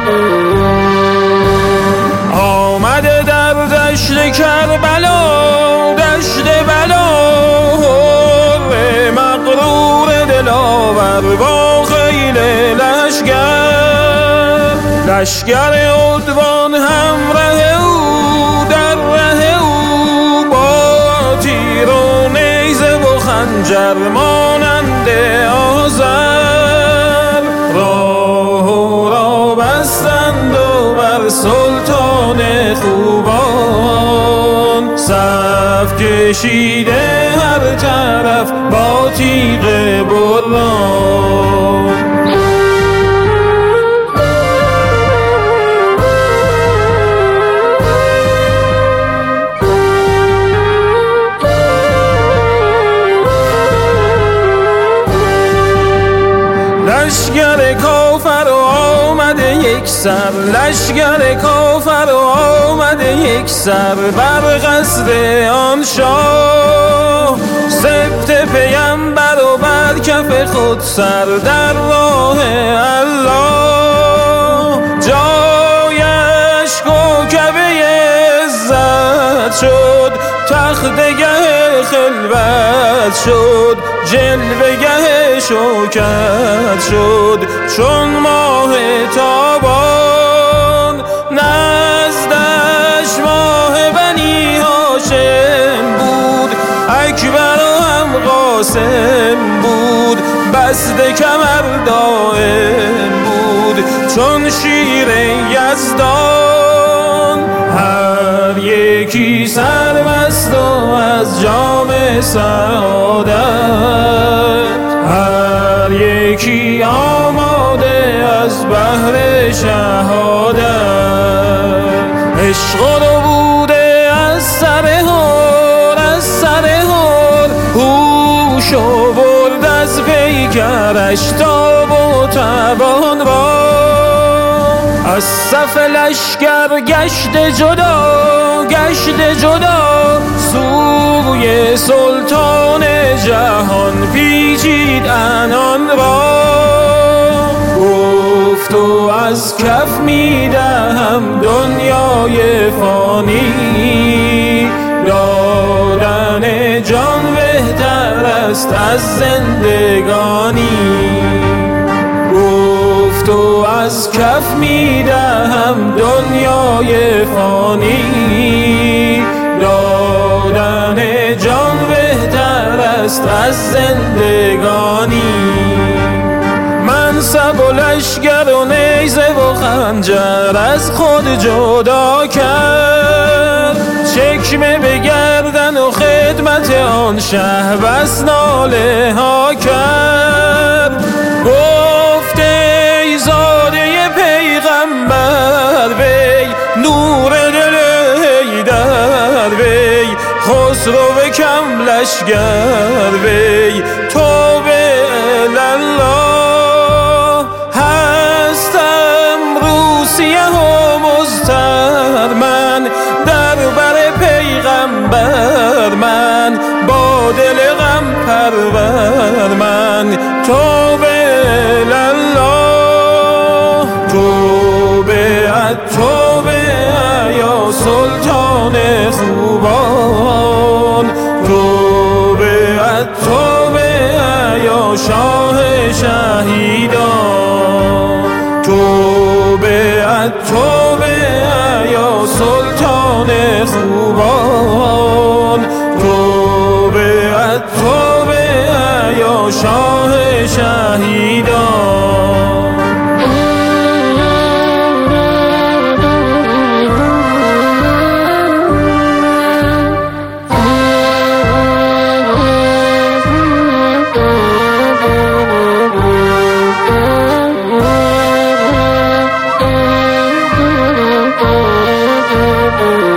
آمده در دشت کربلا، دشت بلا، مغرور دلاور با خیل لشگر عدوان همراه او، در ره او با تیر و نیزه و خنجر مانند آذر. راه بستند و بر سلطان خوبان، صف کشیده هر طرف با تیغ بران. لشگر کافر آمده یک سر، لشگر کافر آمده یک سر بر قصد آن شاه. سبط پیمبر و بر کف خود سر در راه الله. جایش کوکبه عزت شد، تختگه خلوت شد، جلوه‌گه شوکت شد چون ماه تابان. نزدش ماه بنی هاشم بود، اکبر و هم قاسم بود، بسته کمر دائم بود چون شیر یزدان. هر یکی سرمست و از جام سعادت، هر یکی آماده از بحر شهادت. عشق رو بوده از سر هور، از سر هور، هوشو برد از پیکرش تاب و توان را. از صف لشگر گشت جدا، گشت جدا، سوی سلطان جهان پیچید عنان را. گفت و از کف میدهم دنیای فانی، دادن جان بهتر است از زندگانی. گفت و از کف میدهم دنیای فانی، دادن جان بهتر است از زندگانی. منصب و لشگر و نیزه و خنجر از خود جدا کرد، چکمه به گردن و خدمت آن شه بس ناله ها کرد. گفت ای زاده پیغمبر وی، نور دل حیدر وی، خسرو کم لشگر وی، توبه الله. هستم روسیه و مضطر من، در بر پیغمبر من، با دل غم پرور من، توبه الله. توبه توبه یا سلطان خوبان، توبه توبه یا شاه شهیدان، توبه توبه یا سلطان خوبان، توبه توبه یا شاه شهیدان. Oh